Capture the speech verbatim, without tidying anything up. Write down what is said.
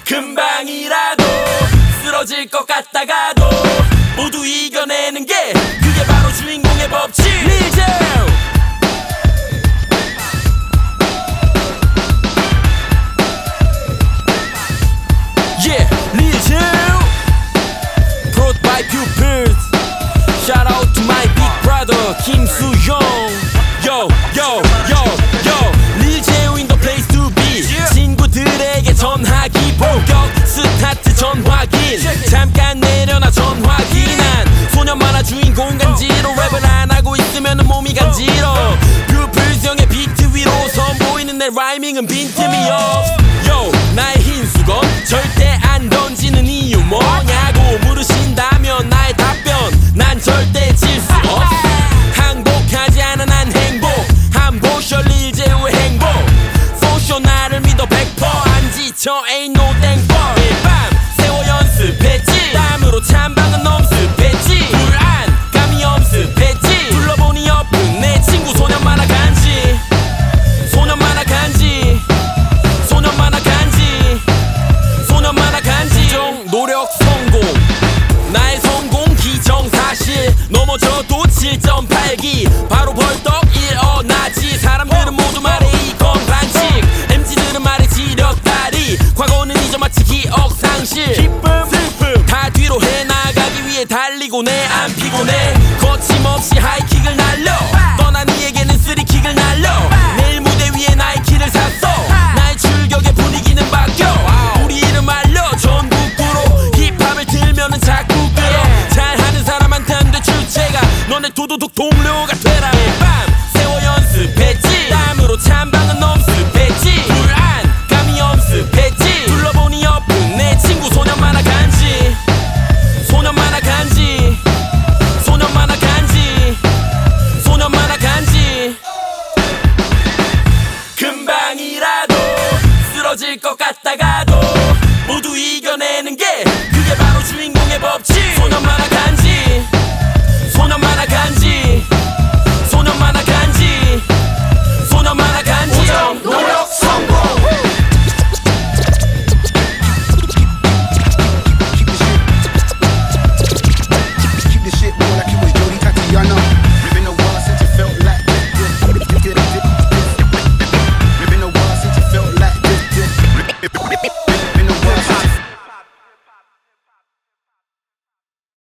금방이라도 쓰러질 것 같다가도 모두 이겨내는 게 그게 바로 주인공의 법칙. Lil J Yeah, Lil J Brought by pupils. Shout out to my big brother Kim Soo-young. Yo, yo, yo, yo Lil J in the place to be. 친구들에게 전화기 본격 스타트 전화긴. 잠깐 내려놔 전화기. 난 소년 만화 주인공 간지러. 랩을 안 하고 있으면 몸이 간지러. 뷰플스 형의 비트 위로 선보이는 내 라이밍은 빈틈이 없어. Yo, 나의 흰 수건 절대 안 던지는 이유 뭐냐고 물으신다면 나의 답변 난 절대 질 수 없어. 항복하지 않아 난 행복. 함보셔 Lil J의 행복. 소쇼 나를 믿어 백 퍼센트 안 지쳐 ain't no 땡벌. 매일 밤 세워 연습했지. 땀으로 찬방은 엄습했지. 불안감이 엄습했지. 둘러보니 옆은 내 친구 소년 만화 간지. 소년 만화 간지. 소년 만화 간지. 소년 만화 간지. 정 노력 성공. 나의 성공 기정사실. 넘어져도 칠 점 팔 기 바로 벌떡 일어나지. 사람들은 모두 말해 이건 반칙. 엠지들은 말해 지렸다리. 과거는 잊어 마치 기억상실. 기쁨 슬픔 다 뒤로 해나가기 위해 달리고 내 안 피곤해. 거침없이 하이킥을 날려. 떠난 이에게는 쓰리킥을 날려. 내일 무대 위에 나이키를 샀어. 나의 출격의 분위기는 바뀌어. 우리 이름 알려 전국구로. 힙합을 틀면은 자꾸 끌어. 잘하는 사람한테 안 돼 주체가. 너네 도도독 동료가 되라. 매일 밤 세워 연습했지. 땀으로 찬방은 엄습했지. 불안감이 엄습했지. 둘러보니 옆은 내 친구 소년 만화 간지. 소년 만화 간지. 소년 만화 간지. 소년 만화 간지. 금방이라도 쓰러질 것 같다가도 모두 이겨내는 게 그게 바로 주인공.